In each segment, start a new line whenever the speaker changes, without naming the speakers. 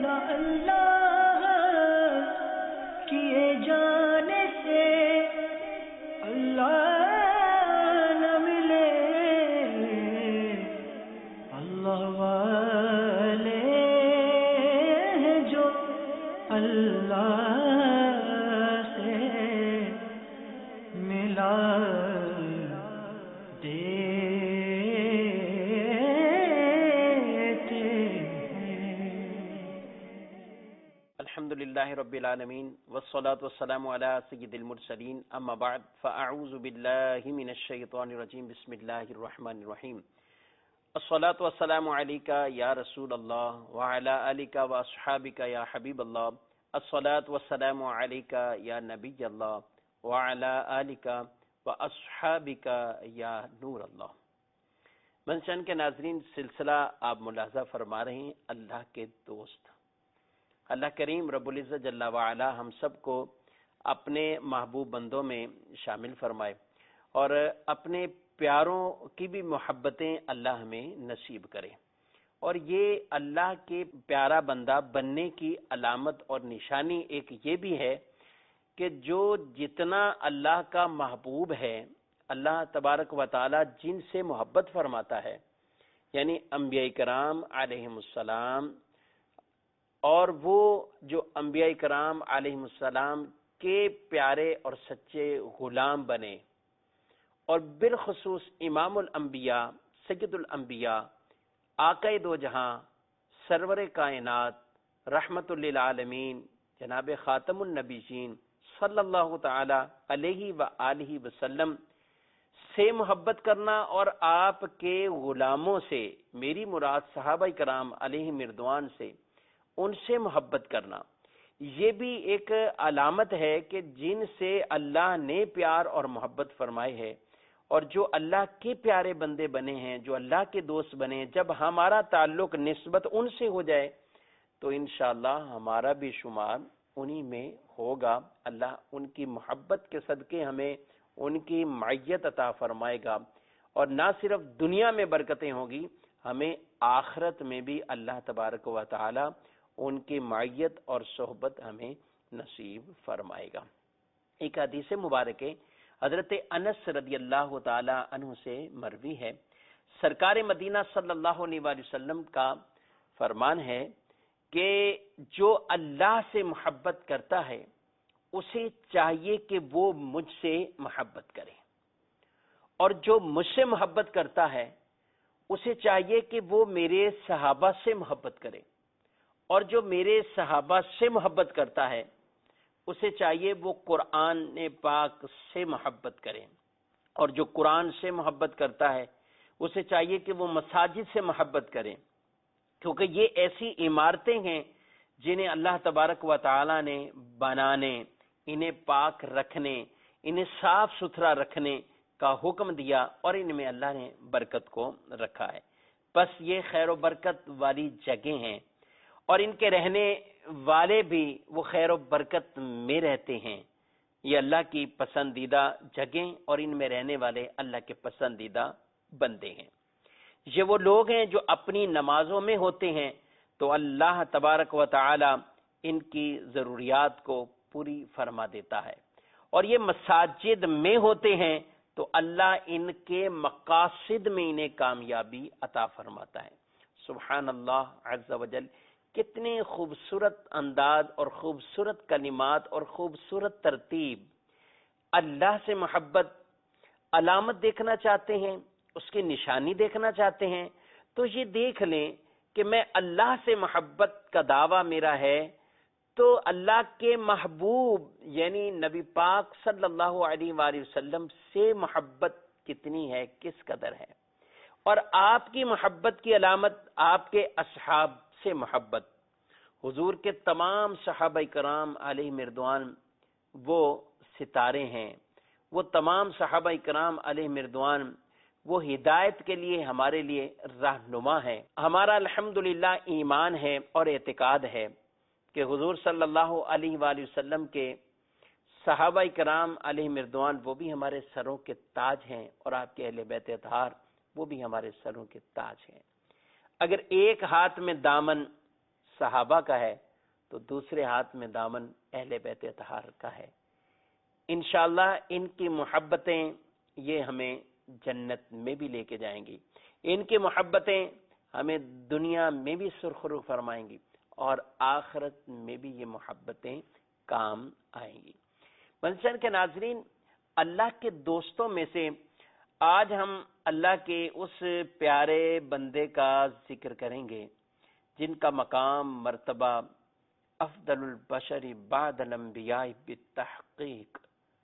نہ اللہ کیے جانے سے اللہ نہ ملے، اللہ والے ہیں جو اللہ سے ملا
الحمدللہ رب العالمین والصلاة والسلام علی سید المرسلین اما بعد فاعوذ باللہ من الشیطان الرجیم بسم اللہ الرحمن الرحیم الصلاة والسلام علیکہ یا رسول اللہ وعلی آلکہ واصحابکہ یا حبیب اللہ الصلاة والسلام علیکہ یا نبی اللہ وعلی آلکہ واصحابکہ یا نور اللہ۔ منشن کے ناظرین، سلسلہ آپ ملاحظہ فرما رہے ہیں اللہ کے دوست۔ اللہ کریم رب العزت جل وعلا ہم سب کو اپنے محبوب بندوں میں شامل فرمائے اور اپنے پیاروں کی بھی محبتیں اللہ ہمیں نصیب کرے، اور یہ اللہ کے پیارا بندہ بننے کی علامت اور نشانی ایک یہ بھی ہے کہ جو جتنا اللہ کا محبوب ہے، اللہ تبارک و تعالی جن سے محبت فرماتا ہے، یعنی انبیاء کرام علیہم السلام، اور وہ جو انبیاء کرام علیہ السلام کے پیارے اور سچے غلام بنے، اور بالخصوص امام الانبیاء سید الانبیاء آقا دو جہاں سرور کائنات رحمت للعالمین جناب خاتم النبیین صلی اللہ تعالی علیہ وآلہ وسلم سے محبت کرنا، اور آپ کے غلاموں سے، میری مراد صحابہ کرام علیہ رضوان سے، ان سے محبت کرنا، یہ بھی ایک علامت ہے کہ جن سے اللہ نے پیار اور محبت فرمائی ہے، اور جو اللہ کے پیارے بندے بنے ہیں، جو اللہ کے دوست بنے ہیں، جب ہمارا تعلق نسبت ان سے ہو جائے تو انشاءاللہ ہمارا بھی شمار انہی میں ہوگا۔ اللہ ان کی محبت کے صدقے ہمیں ان کی معیت عطا فرمائے گا، اور نہ صرف دنیا میں برکتیں ہوگی، ہمیں آخرت میں بھی اللہ تبارک و تعالی ان کی معیت اور صحبت ہمیں نصیب فرمائے گا۔ ایک حدیث مبارک حضرت انس رضی اللہ تعالی عنہ سے مروی ہے، سرکار مدینہ صلی اللہ علیہ وآلہ وسلم کا فرمان ہے کہ جو اللہ سے محبت کرتا ہے اسے چاہیے کہ وہ مجھ سے محبت کرے، اور جو مجھ سے محبت کرتا ہے اسے چاہیے کہ وہ میرے صحابہ سے محبت کرے، اور جو میرے صحابہ سے محبت کرتا ہے اسے چاہیے وہ قرآن پاک سے محبت کرے، اور جو قرآن سے محبت کرتا ہے اسے چاہیے کہ وہ مساجد سے محبت کرے، کیونکہ یہ ایسی عمارتیں ہیں جنہیں اللہ تبارک و تعالی نے بنانے، انہیں پاک رکھنے، انہیں صاف ستھرا رکھنے کا حکم دیا، اور ان میں اللہ نے برکت کو رکھا ہے۔ بس یہ خیر و برکت والی جگہیں ہیں، اور ان کے رہنے والے بھی وہ خیر و برکت میں رہتے ہیں۔ یہ اللہ کی پسندیدہ جگہیں اور ان میں رہنے والے اللہ کے پسندیدہ بندے ہیں۔ یہ وہ لوگ ہیں جو اپنی نمازوں میں ہوتے ہیں تو اللہ تبارک و تعالی ان کی ضروریات کو پوری فرما دیتا ہے، اور یہ مساجد میں ہوتے ہیں تو اللہ ان کے مقاصد میں انہیں کامیابی عطا فرماتا ہے۔ سبحان اللہ عز و جل، کتنے خوبصورت انداز اور خوبصورت کلمات اور خوبصورت ترتیب۔ اللہ سے محبت علامت دیکھنا چاہتے ہیں، اس کی نشانی دیکھنا چاہتے ہیں، تو یہ دیکھ لیں کہ میں اللہ سے محبت کا دعویٰ میرا ہے تو اللہ کے محبوب یعنی نبی پاک صلی اللہ علیہ وآلہ وسلم سے محبت کتنی ہے، کس قدر ہے، اور آپ کی محبت کی علامت آپ کے اصحاب سے محبت۔ حضور کے تمام صحابہ کرام علیہ رضوان وہ ستارے ہیں، وہ تمام صحابہ کرام علیہ رضوان وہ ہدایت کے لیے ہمارے لیے رہنما ہے۔ ہمارا الحمدللہ ایمان ہے اور اعتقاد ہے کہ حضور صلی اللہ علیہ وآلہ وسلم کے صحابہ کرام علیہ رضوان وہ بھی ہمارے سروں کے تاج ہیں، اور آپ کے اہل بیت اطہار وہ بھی ہمارے سروں کے تاج ہیں۔ اگر ایک ہاتھ میں دامن صحابہ کا ہے تو دوسرے ہاتھ میں دامن اہل بیت اطہار کا ہے۔ انشاءاللہ ان کی محبتیں یہ ہمیں جنت میں بھی لے کے جائیں گی، ان کی محبتیں ہمیں دنیا میں بھی سرخرو فرمائیں گی اور آخرت میں بھی یہ محبتیں کام آئیں گی۔ منصر کے ناظرین، اللہ کے دوستوں میں سے آج ہم اللہ کے اس پیارے بندے کا ذکر کریں گے جن کا مقام مرتبہ افضل البشر بعد الانبیاء بالتحقیق،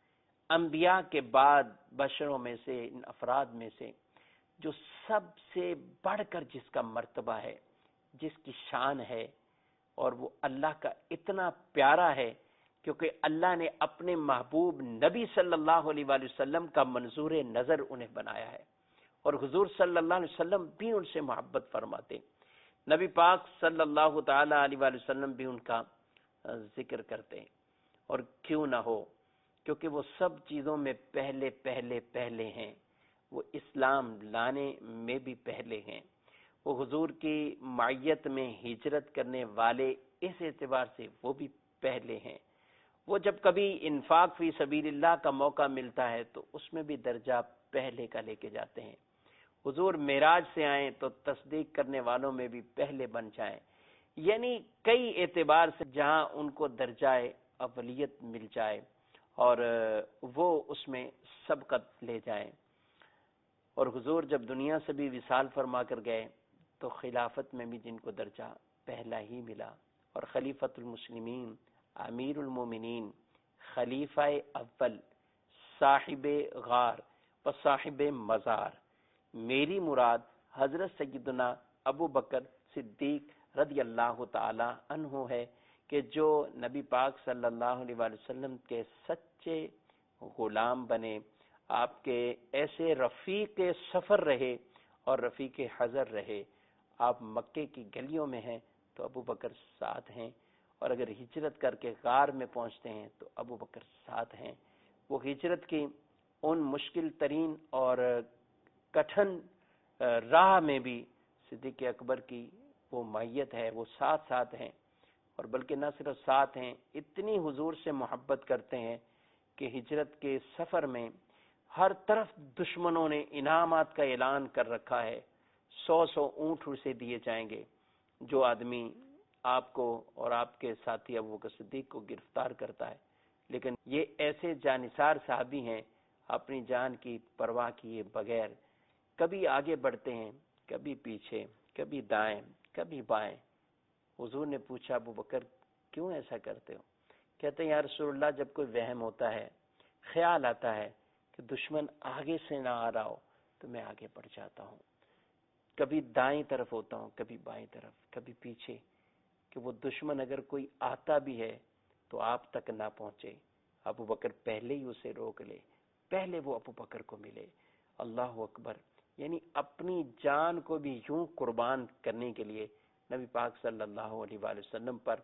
انبیاء کے بعد بشروں میں سے، ان افراد میں سے جو سب سے بڑھ کر جس کا مرتبہ ہے، جس کی شان ہے، اور وہ اللہ کا اتنا پیارا ہے کیونکہ اللہ نے اپنے محبوب نبی صلی اللہ علیہ وآلہ وسلم کا منظور نظر انہیں بنایا ہے، اور حضور صلی اللہ علیہ وسلم بھی ان سے محبت فرماتے، نبی پاک صلی اللہ تعالی علیہ وآلہ وسلم بھی ان کا ذکر کرتے ہیں۔ اور کیوں نہ ہو، کیونکہ وہ سب چیزوں میں پہلے پہلے پہلے ہیں، وہ اسلام لانے میں بھی پہلے ہیں، وہ حضور کی معیت میں ہجرت کرنے والے اس اعتبار سے وہ بھی پہلے ہیں، وہ جب کبھی انفاق فی سبیل اللہ کا موقع ملتا ہے تو اس میں بھی درجہ پہلے کا لے کے جاتے ہیں، حضور معراج سے آئیں تو تصدیق کرنے والوں میں بھی پہلے بن جائیں، یعنی کئی اعتبار سے جہاں ان کو درجہ اولیت مل جائے اور وہ اس میں سبقت لے جائیں۔ اور حضور جب دنیا سے بھی وصال فرما کر گئے تو خلافت میں بھی جن کو درجہ پہلا ہی ملا، اور خلیفۃ المسلمین، امیر المومنین، خلیفہ اول، صاحب غار و صاحب مزار، میری مراد حضرت سیدنا ابو بکر صدیق رضی اللہ تعالی عنہ ہے کہ جو نبی پاک صلی اللہ علیہ وآلہ وسلم کے سچے غلام بنے، آپ کے ایسے رفیق سفر رہے اور رفیق حضر رہے۔ آپ مکے کی گلیوں میں ہیں تو ابو بکر ساتھ ہیں، اور اگر ہجرت کر کے غار میں پہنچتے ہیں تو ابو بکر ساتھ ہیں۔ وہ ہجرت کی ان مشکل ترین اور کٹھن راہ میں بھی صدیق اکبر کی وہ معیت ہے، وہ ساتھ ساتھ ہیں، اور بلکہ نہ صرف ساتھ ہیں، اتنی حضور سے محبت کرتے ہیں کہ ہجرت کے سفر میں ہر طرف دشمنوں نے انعامات کا اعلان کر رکھا ہے، 100 اونٹ اسے دیے جائیں گے جو آدمی آپ کو اور آپ کے ساتھی ابو بکر صدیق کو گرفتار کرتا ہے، لیکن یہ ایسے جانثار صحابی ہیں، اپنی جان کی پرواہ کیے بغیر کبھی آگے بڑھتے ہیں، کبھی پیچھے، کبھی دائیں، کبھی بائیں۔ حضور نے پوچھا ابو بکر کیوں ایسا کرتے ہو؟ کہتے ہیں یا رسول اللہ، جب کوئی وہم ہوتا ہے، خیال آتا ہے کہ دشمن آگے سے نہ آ رہا ہو تو میں آگے بڑھ جاتا ہوں، کبھی دائیں طرف ہوتا ہوں، کبھی بائیں طرف، کبھی پیچھے، کہ وہ دشمن اگر کوئی آتا بھی ہے تو آپ تک نہ پہنچے، ابو بکر پہلے ہی اسے روک لے، پہلے وہ ابو بکر کو ملے۔ اللہ اکبر، یعنی اپنی جان کو بھی یوں قربان کرنے کے لیے نبی پاک صلی اللہ علیہ وآلہ وسلم پر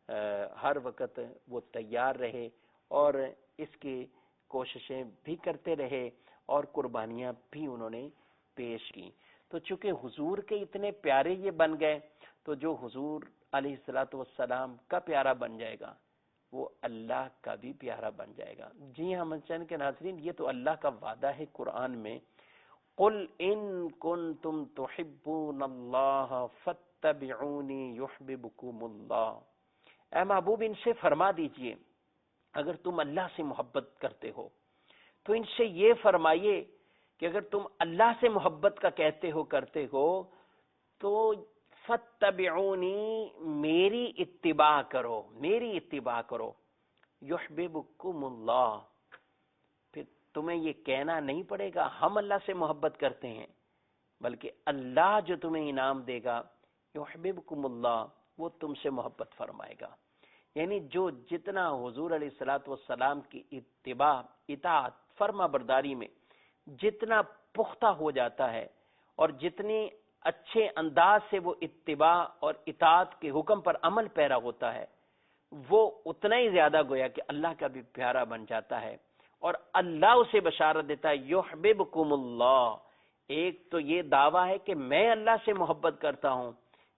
ہر وقت وہ تیار رہے اور اس کی کوششیں بھی کرتے رہے اور قربانیاں بھی انہوں نے پیش کی۔ تو چونکہ حضور کے اتنے پیارے یہ بن گئے تو جو حضور علیہ الصلوۃ والسلام کا پیارا بن جائے گا وہ اللہ کا بھی پیارا بن جائے گا۔ جی ہاں منچن کے ناظرین، یہ تو اللہ کا وعدہ ہے قرآن میں، قل ان کنتم تحبون اللہ فاتبعونی یحببکم اللہ۔ اے محبوب، ان سے فرما دیجئے اگر تم اللہ سے محبت کرتے ہو تو ان سے یہ فرمائیے کہ اگر تم اللہ سے محبت کا کہتے ہو کرتے ہو تو فاتبعونی، میری اتباع کرو، میری اتباع کرو، یحببکم اللہ، پھر تمہیں یہ کہنا نہیں پڑے گا ہم اللہ سے محبت کرتے ہیں، بلکہ اللہ جو تمہیں انعام دے گا، یحببکم اللہ، وہ تم سے محبت فرمائے گا۔ یعنی جو جتنا حضور علیہ الصلوۃ والسلام کی اتباع، اطاعت، فرما برداری میں جتنا پختہ ہو جاتا ہے اور جتنی اچھے انداز سے وہ اتباع اور اطاعت کے حکم پر عمل پیرا ہوتا ہے، وہ اتنا ہی زیادہ گویا کہ اللہ کا بھی پیارا بن جاتا ہے، اور اللہ اسے بشارت دیتا ہے یحببکم اللہ۔ ایک تو یہ دعویٰ ہے کہ میں اللہ سے محبت کرتا ہوں،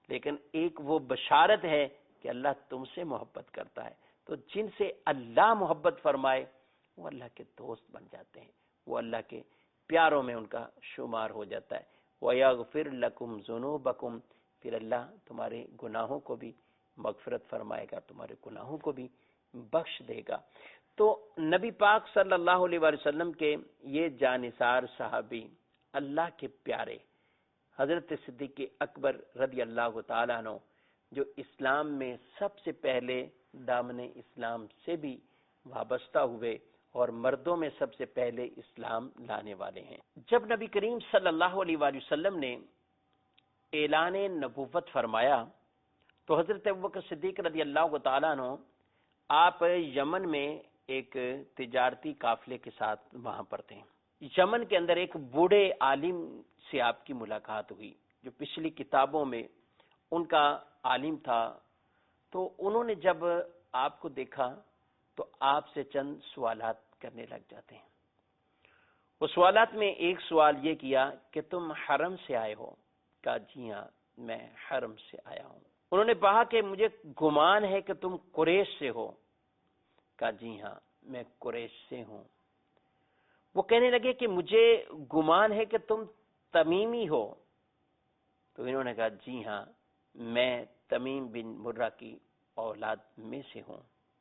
لیکن ایک وہ بشارت ہے کہ اللہ تم سے محبت کرتا ہے. تو جن سے اللہ محبت فرمائے وہ اللہ کے دوست بن جاتے ہیں، وہ اللہ کے پیاروں میں ان کا شمار ہو جاتا ہے. وَيَغْفِرْ لَكُمْ ذُنُوبَكُمْ، پھر اللہ تمہارے گناہوں کو بھی مغفرت فرمائے گا، تمہارے گناہوں کو بھی بخش دے گا. تو نبی پاک صلی اللہ علیہ وآلہ وسلم کے یہ جانثار صحابی، اللہ کے پیارے حضرت صدیق اکبر رضی اللہ تعالیٰ عنہ، جو اسلام میں سب سے پہلے دامن اسلام سے بھی وابستہ ہوئے اور مردوں میں سب سے پہلے اسلام لانے والے ہیں. جب نبی کریم صلی اللہ علیہ وآلہ وسلم نے اعلان نبوت فرمایا تو حضرت ابوبکر صدیق رضی اللہ تعالیٰ عنہ آپ یمن میں ایک تجارتی قافلے کے ساتھ وہاں پر تھے. یمن کے اندر ایک بوڑھے عالم سے آپ کی ملاقات ہوئی جو پچھلی کتابوں میں ان کا عالم تھا. تو انہوں نے جب آپ کو دیکھا تو آپ سے چند سوالات کرنے لگ جاتے ہیں. وہ سوالات میں ایک سوال یہ کیا کہ تم حرم سے آئے ہو؟ کہا جی ہاں میں حرم سے آیا ہوں. انہوں نے کہا کہ مجھے گمان ہے کہ تم قریش سے ہو. کہا جی ہاں میں قریش سے ہوں. وہ کہنے لگے کہ مجھے گمان ہے کہ تم تمیمی ہو. تو انہوں نے کہا جی ہاں میں تمیم بن مرہ کی اولاد میں سے ہوں.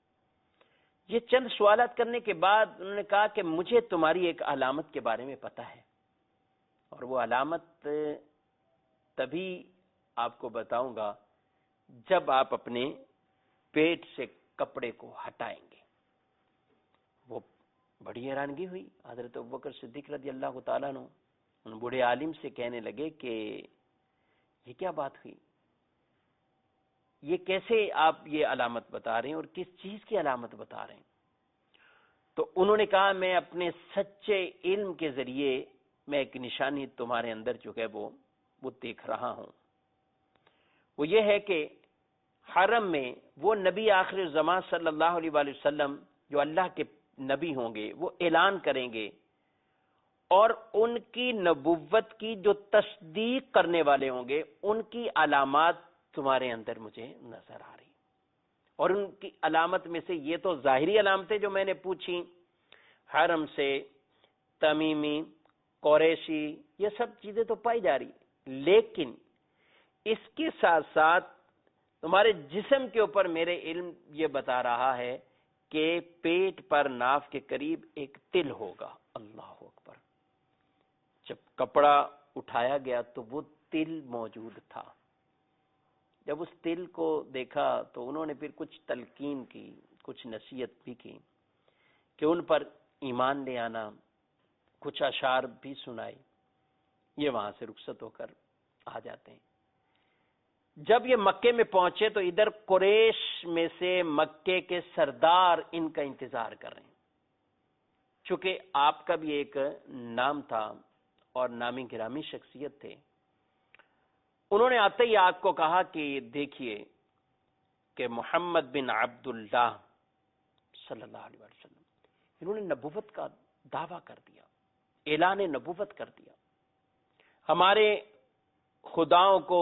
یہ چند سوالات کرنے کے بعد انہوں نے کہا کہ مجھے تمہاری ایک علامت کے بارے میں پتا ہے، اور وہ علامت تبھی آپ کو بتاؤں گا جب آپ اپنے پیٹ سے کپڑے کو ہٹائیں گے. وہ بڑی حیرانگی ہوئی. حضرت ابوبکر صدیق رضی اللہ تعالیٰ عنہ ان بوڑھے عالم سے کہنے لگے کہ یہ کیا بات ہوئی، یہ کیسے آپ یہ علامت بتا رہے ہیں اور کس چیز کی علامت بتا رہے ہیں؟ تو انہوں نے کہا میں اپنے سچے علم کے ذریعے میں ایک نشانی تمہارے اندر جو ہے وہ دیکھ رہا ہوں. وہ یہ ہے کہ حرم میں وہ نبی آخر الزمان صلی اللہ علیہ وآلہ وسلم جو اللہ کے نبی ہوں گے وہ اعلان کریں گے، اور ان کی نبوت کی جو تصدیق کرنے والے ہوں گے ان کی علامات تمہارے اندر مجھے نظر آ رہی. اور ان کی علامت میں سے یہ تو ظاہری علامتیں جو میں نے پوچھی، حرم سے، تمیمی، قریشی، یہ سب چیزیں تو پائی جا رہی، لیکن اس کے ساتھ ساتھ تمہارے جسم کے اوپر میرے علم یہ بتا رہا ہے کہ پیٹ پر ناف کے قریب ایک تل ہوگا. اللہ اکبر. جب کپڑا اٹھایا گیا تو وہ تل موجود تھا. جب اس تل کو دیکھا تو انہوں نے پھر کچھ تلقین کی، کچھ نصیحت بھی کی کہ ان پر ایمان لے آنا، کچھ اشعار بھی سنائی. یہ وہاں سے رخصت ہو کر آ جاتے ہیں. جب یہ مکے میں پہنچے تو ادھر قریش میں سے مکے کے سردار ان کا انتظار کر رہے ہیں. چونکہ آپ کا بھی ایک نام تھا اور نامی گرامی شخصیت تھے. انہوں نے آتے ہی آپ کو کہا کہ دیکھیے کہ محمد بن عبداللہ صلی اللہ علیہ وسلم انہوں نے نبوت کا دعویٰ کر دیا، اعلان نبوت کر دیا. ہمارے خداؤں کو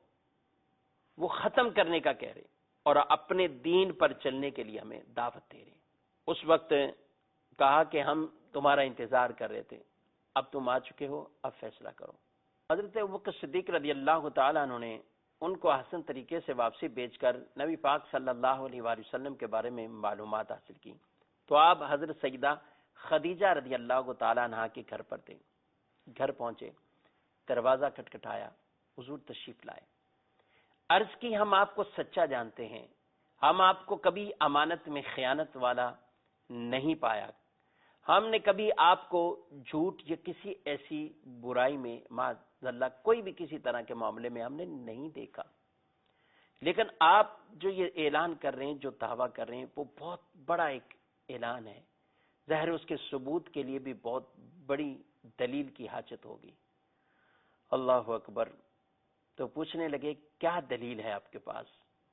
وہ ختم کرنے کا کہہ رہے اور اپنے دین پر چلنے کے لیے ہمیں دعوت دے رہے. اس وقت کہا کہ ہم تمہارا انتظار کر رہے تھے، اب تم آ چکے ہو، اب فیصلہ کرو. حضرت ابوبکر صدیق رضی اللہ تعالیٰ عنہ نے ان کو حسن طریقے سے واپسی بھیج کر نبی پاک صلی اللہ علیہ وآلہ وسلم کے بارے میں معلومات حاصل کی. تو آپ حضرت سیدہ خدیجہ رضی اللہ تعالیٰ عنہ کے گھر پر تھے. گھر پہنچے، دروازہ کھٹکھٹایا، حضور تشریف لائے. عرض کی ہم آپ کو سچا جانتے ہیں، ہم آپ کو کبھی امانت میں خیانت والا نہیں پایا، ہم نے کبھی آپ کو جھوٹ یا کسی ایسی برائی میں معاذ اللہ کوئی بھی کسی طرح کے معاملے میں ہم نے نہیں دیکھا. لیکن آپ جو یہ اعلان کر رہے ہیں، جو دعویٰ کر رہے ہیں، وہ بہت بڑا ایک اعلان ہے. ظاہر اس کے ثبوت کے لیے بھی بہت بڑی دلیل کی حاجت ہوگی. اللہ اکبر. تو پوچھنے لگے کیا دلیل ہے آپ کے پاس؟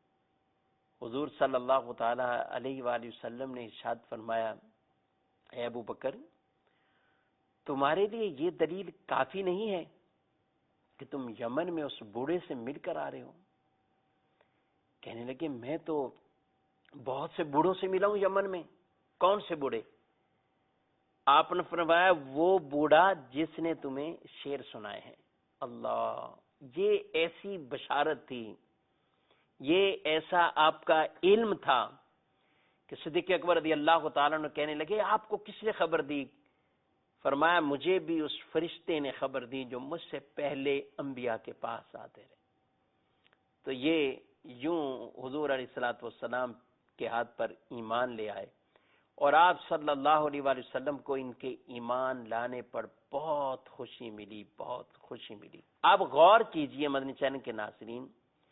حضور صلی اللہ تعالی علیہ وآلہ وسلم نے ارشاد فرمایا، اے ابو بکر تمہارے لیے یہ دلیل کافی نہیں ہے کہ تم یمن میں اس بوڑھے سے مل کر آ رہے ہو؟ کہنے لگے میں تو بہت سے بوڑھوں سے ملا ہوں یمن میں. کون سے بوڑھے؟ آپ نے فرمایا وہ بوڑھا جس نے تمہیں شعر سنائے ہیں. اللہ، یہ ایسی بشارت تھی، یہ ایسا آپ کا علم تھا کہ صدیق اکبر رضی اللہ تعالیٰ عنہ کہنے لگے آپ کو کس نے خبر دی؟ فرمایا مجھے بھی اس فرشتے نے خبر دی جو مجھ سے پہلے انبیاء کے پاس آتے رہے. تو یہ یوں حضور علیہ الصلوۃ والسلام کے ہاتھ پر ایمان لے آئے، اور آپ صلی اللہ علیہ وآلہ وسلم کو ان کے ایمان لانے پر بہت خوشی ملی، بہت خوشی ملی. آپ غور کیجئے مدنی چینل کے ناظرین،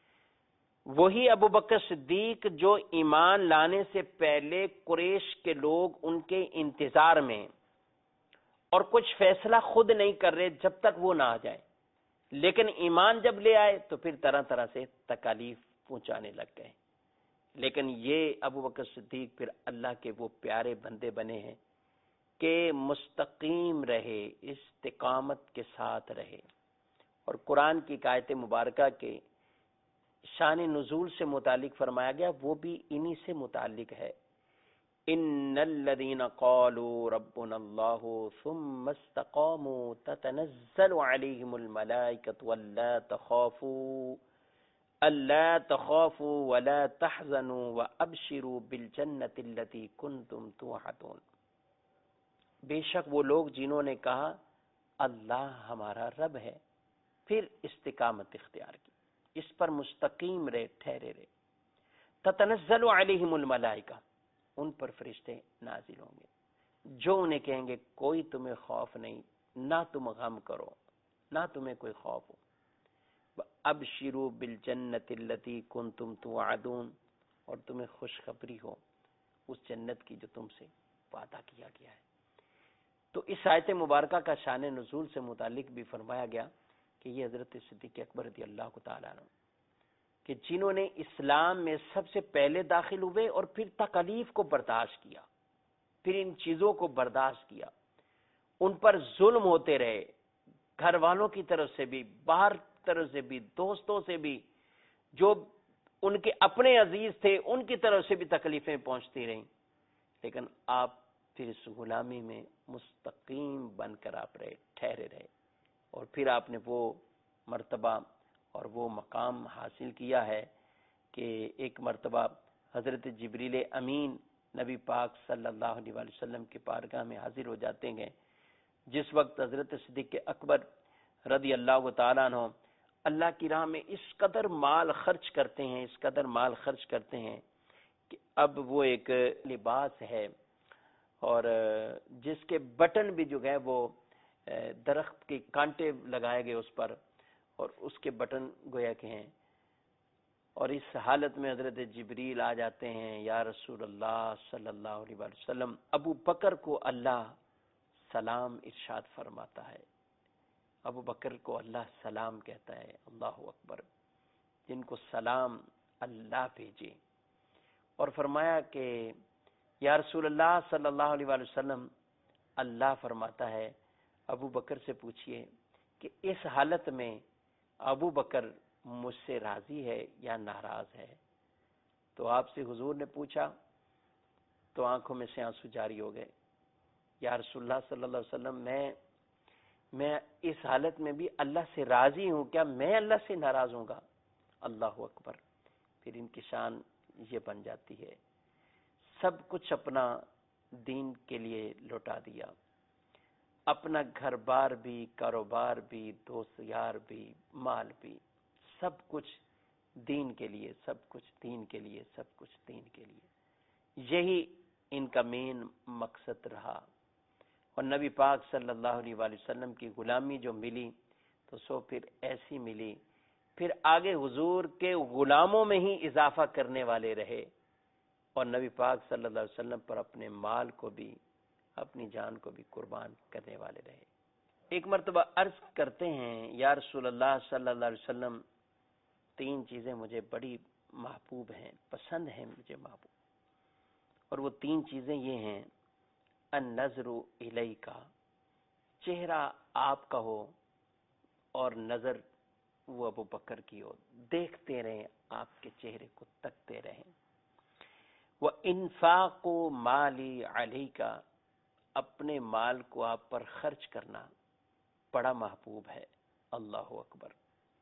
وہی ابو بکر صدیق جو ایمان لانے سے پہلے قریش کے لوگ ان کے انتظار میں اور کچھ فیصلہ خود نہیں کر رہے جب تک وہ نہ آ جائے، لیکن ایمان جب لے آئے تو پھر طرح طرح سے تکالیف پہنچانے لگ گئے. لیکن یہ ابو بکر صدیق پھر اللہ کے وہ پیارے بندے بنے ہیں کہ مستقیم رہے، استقامت کے ساتھ رہے. اور قرآن کی آیت مبارکہ کے شان نزول سے متعلق فرمایا گیا، وہ بھی انہی سے متعلق ہے. ان الذين قالوا ربنا الله ثم استقاموا تتنزل عليهم الملائكة الا تخافوا ولا تحزنوا وابشروا بالجنة التي كنتم توعدون. بے شک وہ لوگ جنہوں نے کہا اللہ ہمارا رب ہے، پھر استقامت اختیار کی، اس پر مستقیم رہے، ٹھہرے رہے. تتنزل علیہم الملائکہ، ان پر فرشتے نازل ہوں گے جو انہیں کہیں گے کوئی تمہیں خوف نہیں، نہ تم غم کرو، نہ تمہیں کوئی خوف ہو. ابشروا بالجنۃ التی کنتم توعدون، اور تمہیں خوشخبری ہو اس جنت کی جو تم سے وعدہ کیا گیا ہے. تو اس آیت مبارکہ کا شان نزول سے متعلق بھی فرمایا گیا کہ یہ حضرت صدیق اکبر رضی اللہ تعالیٰ عنہ کہ جنہوں نے اسلام میں سب سے پہلے داخل ہوئے اور پھر تکالیف کو برداشت کیا، پھر ان چیزوں کو برداشت کیا، ان پر ظلم ہوتے رہے، گھر والوں کی طرف سے بھی، باہر طرف سے بھی، دوستوں سے بھی، جو ان کے اپنے عزیز تھے ان کی طرف سے بھی تکلیفیں پہنچتی رہیں، لیکن آپ پھر اس غلامی میں مستقیم بن کر آپ رہے، ٹھہرے رہے، اور پھر آپ نے وہ مرتبہ اور وہ مقام حاصل کیا ہے کہ ایک مرتبہ حضرت جبریل امین نبی پاک صلی اللہ علیہ وآلہ وسلم کے بارگاہ میں حاضر ہو جاتے ہیں، جس وقت حضرت صدیق اکبر رضی اللہ تعالیٰ عنہ اللہ کی راہ میں اس قدر مال خرچ کرتے ہیں، اس قدر مال خرچ کرتے ہیں کہ اب وہ ایک لباس ہے اور جس کے بٹن بھی جو ہے وہ درخت کے کانٹے لگائے گئے اس پر، اور اس کے بٹن گویا کہ ہیں، اور اس حالت میں حضرت جبریل آ جاتے ہیں، یا رسول اللہ صلی اللہ علیہ وآلہ وسلم، ابو بکر کو اللہ سلام ارشاد فرماتا ہے، ابو بکر کو اللہ سلام کہتا ہے، اللہ اکبر، جن کو سلام اللہ بھیجے. اور فرمایا کہ یا رسول اللہ صلی اللہ علیہ وآلہ وسلم، اللہ فرماتا ہے ابو بکر سے پوچھئے کہ اس حالت میں ابو بکر مجھ سے راضی ہے یا ناراض ہے؟ تو آپ سے حضور نے پوچھا تو آنکھوں میں سے آنسو جاری ہو گئے. یا رسول اللہ صلی اللہ علیہ وسلم، میں اس حالت میں بھی اللہ سے راضی ہوں، کیا میں اللہ سے ناراض ہوں گا؟ اللہ اکبر. پھر ان کی شان یہ بن جاتی ہے، سب کچھ اپنا دین کے لیے لوٹا دیا، اپنا گھر بار بھی، کاروبار بھی، دوست یار بھی، مال بھی، سب کچھ دین کے لیے، سب کچھ دین کے لیے، سب کچھ دین کے لیے. یہی ان کا مین مقصد رہا. اور نبی پاک صلی اللہ علیہ وآلہ وسلم کی غلامی جو ملی تو سو پھر ایسی ملی، پھر آگے حضور کے غلاموں میں ہی اضافہ کرنے والے رہے، اور نبی پاک صلی اللہ علیہ وسلم پر اپنے مال کو بھی، اپنی جان کو بھی قربان کرنے والے رہے. ایک مرتبہ عرض کرتے ہیں یا رسول اللہ صلی اللہ علیہ وسلم، 3 چیزیں مجھے بڑی محبوب ہیں، پسند ہیں مجھے محبوب، اور وہ 3 چیزیں یہ ہیں: النظر الیکا، چہرہ آپ کا ہو اور نظر وہ ابو بکر کی اور دیکھتے رہیں، آپ کے چہرے کو تکتے رہیں۔ وَإِنفَاقُ مَالِي عَلَيْكَ، اپنے مال کو آپ پر خرچ کرنا بڑا محبوب ہے، اللہ اکبر۔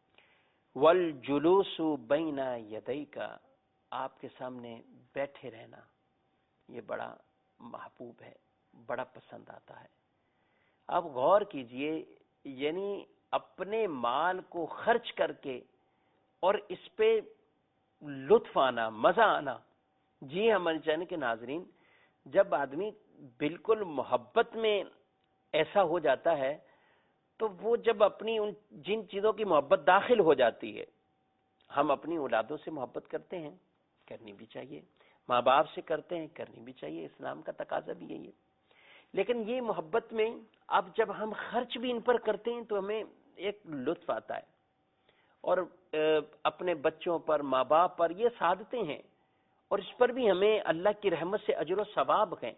وَالْجُلُوسُ بَيْنَ يَدَيْكَ، آپ کے سامنے بیٹھے رہنا یہ بڑا محبوب ہے، بڑا پسند آتا ہے۔ آپ غور کیجئے، یعنی اپنے مال کو خرچ کر کے اور اس پہ لطف آنا، مزہ آنا۔ جی ہمارے چینل کے ناظرین، جب آدمی بالکل محبت میں ایسا ہو جاتا ہے تو وہ جب اپنی ان جن چیزوں کی محبت داخل ہو جاتی ہے، ہم اپنی اولادوں سے محبت کرتے ہیں، کرنی بھی چاہیے، ماں باپ سے کرتے ہیں، کرنی بھی چاہیے، اسلام کا تقاضا بھی یہی ہے۔ لیکن یہ محبت میں اب جب ہم خرچ بھی ان پر کرتے ہیں تو ہمیں ایک لطف آتا ہے، اور اپنے بچوں پر، ماں باپ پر یہ سعادتیں ہیں، اور اس پر بھی ہمیں اللہ کی رحمت سے اجر و ثواب ہیں،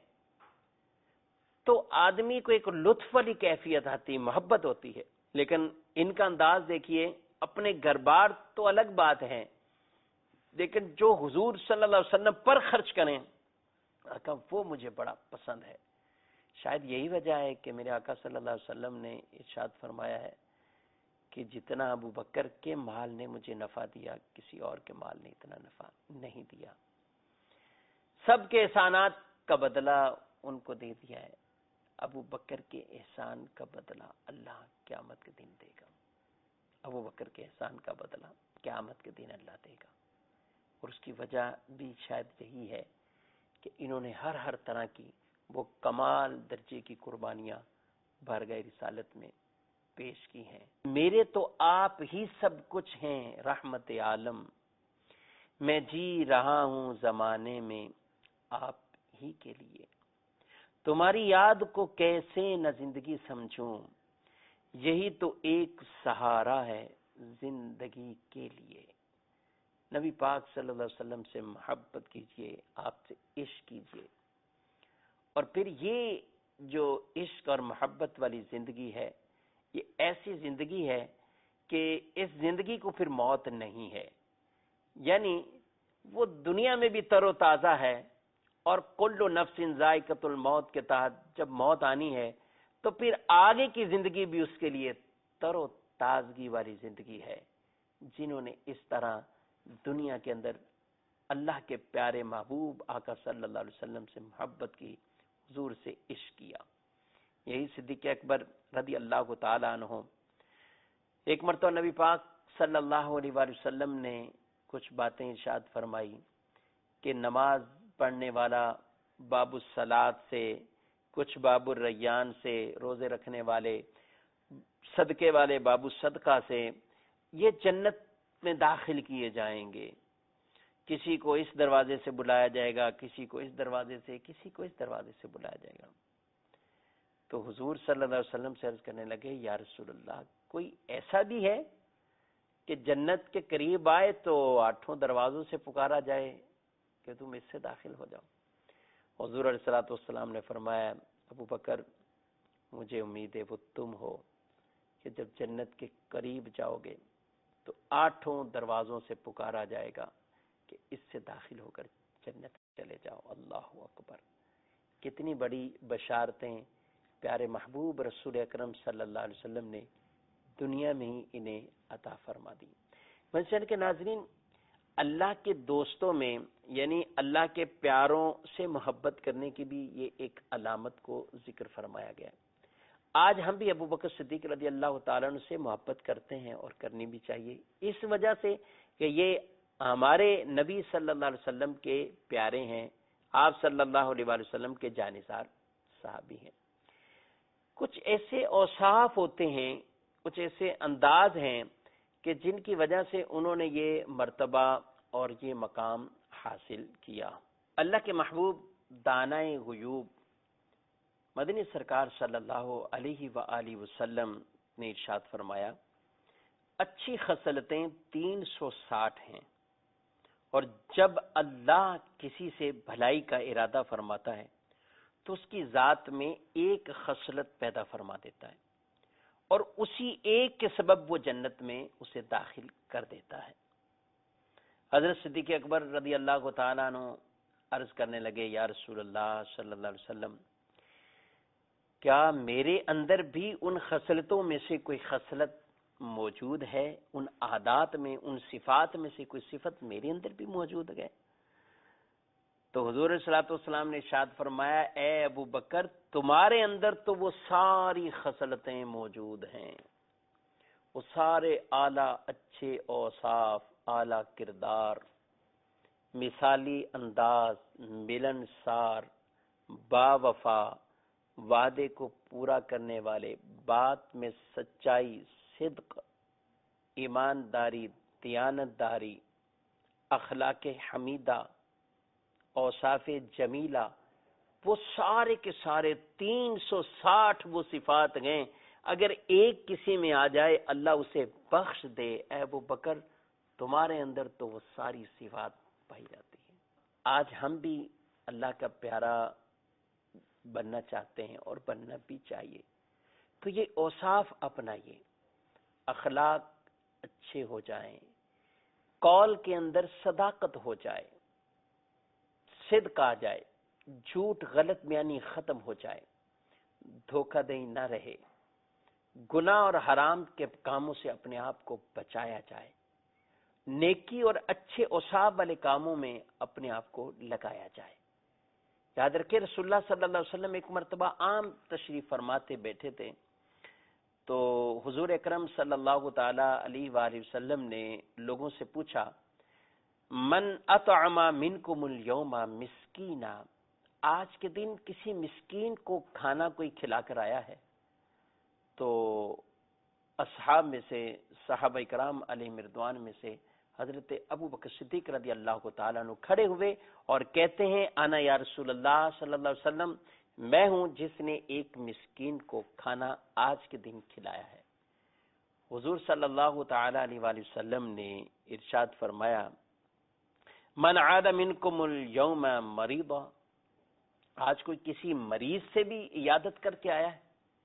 تو آدمی کو ایک لطف والی کیفیت آتی، محبت ہوتی ہے۔ لیکن ان کا انداز دیکھیے، اپنے گھر بار تو الگ بات ہے، لیکن جو حضور صلی اللہ علیہ وسلم پر خرچ کریں، آقا وہ مجھے بڑا پسند ہے۔ شاید یہی وجہ ہے کہ میرے آقا صلی اللہ علیہ وسلم نے ارشاد فرمایا ہے کہ جتنا ابو بکر کے مال نے مجھے نفع دیا، کسی اور کے مال نے اتنا نفع نہیں دیا۔ سب کے احسانات کا بدلہ ان کو دے دیا ہے، ابو بکر کے احسان کا بدلہ اللہ قیامت کے دن دے گا۔ ابو بکر کے احسان کا بدلہ قیامت کے دن اللہ دے گا، اور اس کی وجہ بھی شاید یہی ہے کہ انہوں نے ہر طرح کی وہ کمال درجے کی قربانیاں بارگاہ رسالت میں پیش کی ہیں۔ میرے تو آپ ہی سب کچھ ہیں رحمت عالم، میں جی رہا ہوں زمانے میں آپ ہی کے لیے، تمہاری یاد کو کیسے نہ زندگی سمجھوں، یہی تو ایک سہارا ہے زندگی کے لیے۔ نبی پاک صلی اللہ علیہ وسلم سے محبت کیجئے، آپ سے عشق کیجئے، اور پھر یہ جو عشق اور محبت والی زندگی ہے، یہ ایسی زندگی ہے کہ اس زندگی کو پھر موت نہیں ہے، یعنی وہ دنیا میں بھی تر و تازہ ہے، اور کل نفس ذائقۃ الموت کے تحت جب موت آنی ہے تو پھر آگے کی زندگی بھی اس کے لیے تر و تازگی والی زندگی ہے۔ جنہوں نے اس طرح دنیا کے اندر اللہ کے پیارے محبوب آقا صلی اللہ علیہ وسلم سے محبت کی، حضور سے عشق کیا، یہی صدیق اکبر رضی اللہ تعالی عنہ۔ ایک مرتبہ نبی پاک صلی اللہ علیہ وآلہ وسلم نے کچھ باتیں ارشاد فرمائی کہ نماز پڑھنے والا باب الصلاۃ سے، کچھ باب الریان سے، روزے رکھنے والے، صدقے والے باب الصدقہ سے، یہ جنت میں داخل کیے جائیں گے۔ کسی کو اس دروازے سے بلایا جائے گا، کسی کو اس دروازے سے، کسی کو اس دروازے سے بلایا جائے گا۔ تو حضور صلی اللہ علیہ وسلم سے عرض کرنے لگے، یا رسول اللہ، کوئی ایسا بھی ہے کہ جنت کے قریب آئے تو 8 دروازوں سے پکارا جائے کہ تم اس سے داخل ہو جاؤ؟ حضور علیہ الصلوۃ والسلام نے فرمایا، ابو بکر مجھے امید ہے وہ تم ہو کہ جب جنت کے قریب جاؤ گے تو 8 دروازوں سے پکارا جائے گا کہ اس سے داخل ہو کر جنت چلے جاؤ۔ اللہ اکبر! کتنی بڑی بشارتیں پیارے محبوب رسول اکرم صلی اللہ علیہ وسلم نے دنیا میں ہی انہیں عطا فرما دی۔ منشن کے ناظرین، اللہ کے دوستوں میں یعنی اللہ کے پیاروں سے محبت کرنے کی بھی یہ ایک علامت کو ذکر فرمایا گیا ہے۔ آج ہم بھی ابو بکر صدیق رضی اللہ تعالیٰ عنہ سے محبت کرتے ہیں، اور کرنی بھی چاہیے، اس وجہ سے کہ یہ ہمارے نبی صلی اللہ علیہ وسلم کے پیارے ہیں، آپ صلی اللہ علیہ وآلہ وسلم کے جانثار صحابی ہیں۔ کچھ ایسے اوصاف ہوتے ہیں، کچھ ایسے انداز ہیں کہ جن کی وجہ سے انہوں نے یہ مرتبہ اور یہ مقام حاصل کیا۔ اللہ کے محبوب دانائے غیوب مدنی سرکار صلی اللہ علیہ وآلہ وسلم نے ارشاد فرمایا، اچھی خصلتیں 360 ہیں، اور جب اللہ کسی سے بھلائی کا ارادہ فرماتا ہے تو اس کی ذات میں ایک خصلت پیدا فرما دیتا ہے، اور اسی ایک کے سبب وہ جنت میں اسے داخل کر دیتا ہے۔ حضرت صدیق اکبر رضی اللہ تعالیٰ عنہ عرض کرنے لگے، یا رسول اللہ صلی اللہ علیہ وسلم، کیا میرے اندر بھی ان خصلتوں میں سے کوئی خصلت موجود ہے، ان عادات میں، ان صفات میں سے کوئی صفت میرے اندر بھی موجود ہے؟ تو حضور صلی اللہ علیہ وسلم نے ارشاد فرمایا، اے ابو بکر، تمہارے اندر تو وہ ساری خصلتیں موجود ہیں، وہ سارے اعلیٰ اچھے اوصاف، اعلیٰ کردار، مثالی انداز، ملنسار، با وفا، وعدے کو پورا کرنے والے، بات میں سچائی، صدق، ایمانداری، دیانتداری، اخلاق حمیدہ، اوصاف جمیلہ، وہ سارے کے سارے 360 وہ صفات ہیں، اگر ایک کسی میں آ جائے اللہ اسے بخش دے۔ اے ابو بکر، تمہارے اندر تو وہ ساری صفات پائی جاتی ہیں۔ آج ہم بھی اللہ کا پیارا بننا چاہتے ہیں اور بننا بھی چاہیے، تو یہ اوصاف اپنائیے، اخلاق اچھے ہو جائیں، قول کے اندر صداقت ہو جائے، صدق آ جائے، جھوٹ غلط بیانی ختم ہو جائے، دھوکہ دہی نہ رہے، گناہ اور حرام کے کاموں سے اپنے آپ کو بچایا جائے، نیکی اور اچھے اوصاف والے کاموں میں اپنے آپ کو لگایا جائے۔ یاد رکھیں، رسول اللہ صلی اللہ علیہ وسلم ایک مرتبہ عام تشریف فرماتے بیٹھے تھے، تو حضور اکرم صلی اللہ تعالی علیہ وآلہ وسلم نے لوگوں سے پوچھا، من اطعم منکم اليوم مسکینا، آج کے دن کسی مسکین کو کھانا کوئی کھلا کر آیا ہے؟ تو اصحاب میں سے، صحابہ کرام علیہ رضوان میں سے حضرت ابو بکر صدیق رضی اللہ تعالیٰ عنہ کھڑے ہوئے اور کہتے ہیں، انا یا رسول اللہ صلی اللہ علیہ وسلم، میں ہوں جس نے ایک مسکین کو کھانا آج کے دن کھلایا ہے۔ حضور صلی اللہ تعالی علیہ وآلہ وسلم نے ارشاد فرمایا، من عاد منکم اليوم مریضا، آج کوئی کسی مریض سے بھی عیادت کر کے آیا ہے؟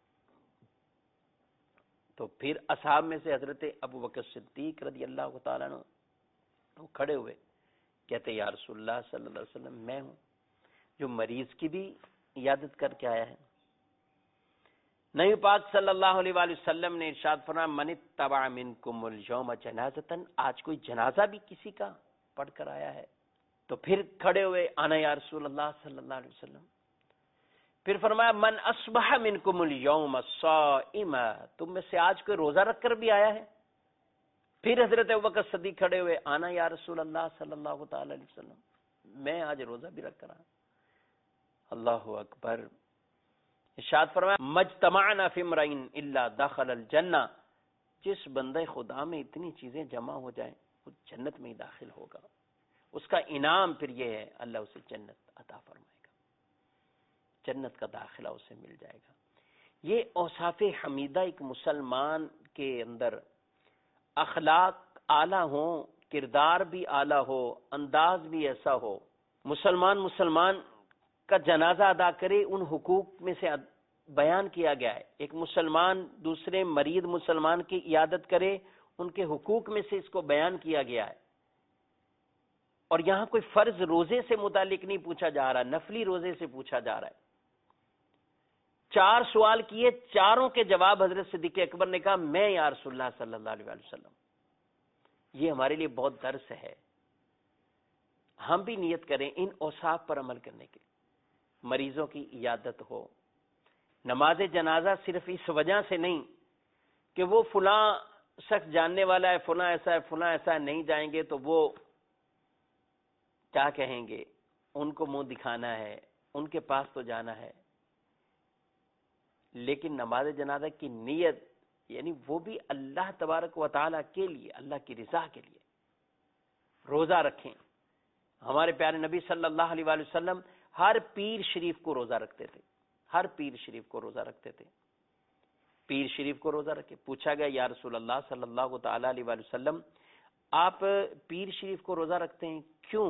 تو پھر اصحاب میں سے حضرت ابو بکر صدیق رضی اللہ تعالیٰ عنہ وہ کھڑے ہوئے، کہتے یا رسول اللہ صلی اللہ علیہ وسلم، میں ہوں جو مریض کی بھی عیادت کر کے آیا ہے۔ نبی پاک صلی اللہ علیہ وآلہ وسلم نے ارشاد فرمایا، من اتبع منکم اليوم جنازۃ، آج کوئی جنازہ بھی کسی کا پڑھ کر آیا ہے؟ تو پھر کھڑے ہوئے، انا یا رسول اللہ صلی اللہ علیہ وسلم۔ پھر فرمایا، من اصبح منکم اليوم صائما، تم میں سے آج کوئی روزہ رکھ کر بھی آیا ہے؟ پھر حضرت ابوبکر صدیق کھڑے ہوئے، انا یا رسول اللہ صلی اللہ تعالی علیہ وسلم، میں آج روزہ بھی رکھ کر آیا۔ اللہ اکبر۔ ارشاد فرمایا، مجتمعنا فی امرئ الا دخل الجنہ، جس بندے خدا میں اتنی چیزیں جمع ہو جائیں وہ جنت میں ہی داخل ہوگا، اس کا انعام پھر یہ ہے اللہ اسے جنت عطا فرمائے گا، جنت کا داخلہ اسے مل جائے گا۔ یہ اوصاف حمیدہ ایک مسلمان کے اندر اخلاق اعلیٰ ہوں، کردار بھی اعلیٰ ہو، انداز بھی ایسا ہو، مسلمان کا جنازہ ادا کرے، ان حقوق میں سے بیان کیا گیا ہے۔ ایک مسلمان دوسرے مریض مسلمان کی عیادت کرے، ان کے حقوق میں سے اس کو بیان کیا گیا ہے۔ اور یہاں کوئی فرض روزے سے متعلق نہیں پوچھا جا رہا، نفلی روزے سے پوچھا جا رہا ہے۔ 4 سوال کیے، چاروں کے جواب حضرت صدیق اکبر نے کہا، میں یا رسول اللہ صلی اللہ علیہ وسلم۔ یہ ہمارے لیے بہت درس ہے، ہم بھی نیت کریں ان اوصاف پر عمل کرنے کے۔ مریضوں کی عیادت ہو، نماز جنازہ صرف اس وجہ سے نہیں کہ وہ فلاں شخص جاننے والا ہے، فلاں ایسا ہے، فلاں ایسا ہے، نہیں جائیں گے تو وہ کیا کہیں گے، ان کو منہ دکھانا ہے، ان کے پاس تو جانا ہے۔ لیکن نماز جنازہ کی نیت یعنی وہ بھی اللہ تبارک و تعالیٰ کے لیے، اللہ کی رضا کے لیے۔ روزہ رکھیں، ہمارے پیارے نبی صلی اللہ علیہ وآلہ وسلم ہر پیر شریف کو روزہ رکھتے تھے، ہر پیر شریف کو روزہ رکھتے تھے۔ پیر شریف کو روزہ رکھے، پوچھا گیا یا رسول اللہ صلی اللہ تعالی علیہ وآلہ وسلم، آپ پیر شریف کو روزہ رکھتے ہیں، کیوں؟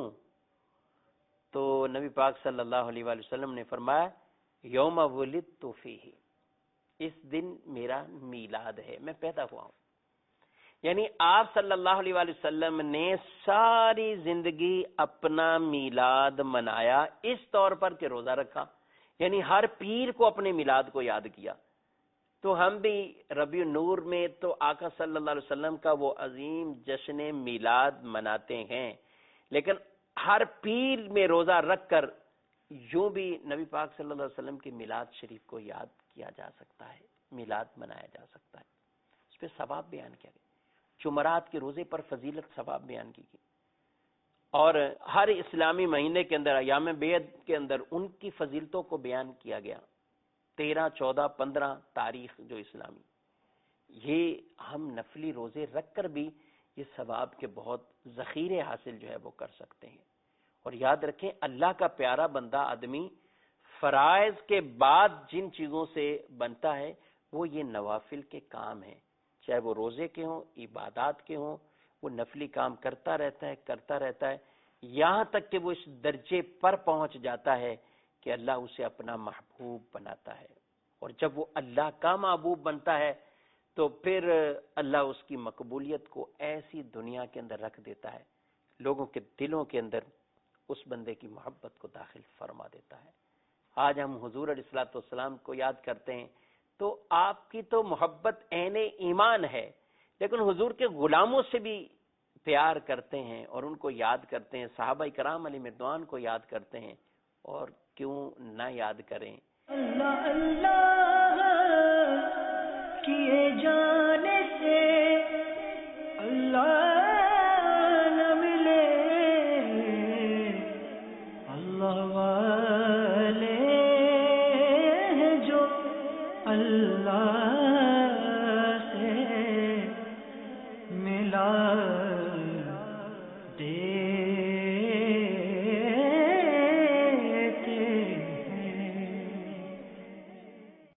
تو نبی پاک صلی اللہ علیہ وآلہ وسلم نے فرمایا، یوم ولدت فیہ، اس دن میرا میلاد ہے، میں پیدا ہوا ہوں. یعنی آپ صلی اللہ علیہ وآلہ وسلم نے ساری زندگی اپنا میلاد منایا اس طور پر کہ روزہ رکھا، یعنی ہر پیر کو اپنے میلاد کو یاد کیا. تو ہم بھی ربیع النور میں تو آقا صلی اللہ علیہ وسلم کا وہ عظیم جشن میلاد مناتے ہیں، لیکن ہر پیر میں روزہ رکھ کر یوں بھی نبی پاک صلی اللہ علیہ وسلم کے میلاد شریف کو یاد کیا جا سکتا ہے، میلاد منایا جا سکتا ہے، اس پہ ثواب بیان کیا گیا. جمعرات کے روزے پر فضیلت ثواب بیان کی گئی، اور ہر اسلامی مہینے کے اندر ایام بیعت کے اندر ان کی فضیلتوں کو بیان کیا گیا. 13، 14، 15 تاریخ جو اسلامی، یہ ہم نفلی روزے رکھ کر بھی یہ ثواب کے بہت ذخیرے حاصل جو ہے وہ کر سکتے ہیں. اور یاد رکھیں اللہ کا پیارا بندہ آدمی فرائض کے بعد جن چیزوں سے بنتا ہے وہ یہ نوافل کے کام ہیں، چاہے وہ روزے کے ہوں، عبادات کے ہوں، وہ نفلی کام کرتا رہتا ہے یہاں تک کہ وہ اس درجے پر پہنچ جاتا ہے کہ اللہ اسے اپنا محبوب بناتا ہے. اور جب وہ اللہ کا محبوب بنتا ہے تو پھر اللہ اس کی مقبولیت کو ایسی دنیا کے اندر رکھ دیتا ہے، لوگوں کے دلوں کے اندر اس بندے کی محبت کو داخل فرما دیتا ہے. آج ہم حضور علیہ الصلوۃ والسلام کو یاد کرتے ہیں تو آپ کی تو محبت عین ایمان ہے، لیکن حضور کے غلاموں سے بھی پیار کرتے ہیں اور ان کو یاد کرتے ہیں، صحابہ کرام علیہ رضوان کو یاد کرتے ہیں، اور کیوں نہ یاد کریں.
اللہ اللہ کیے جان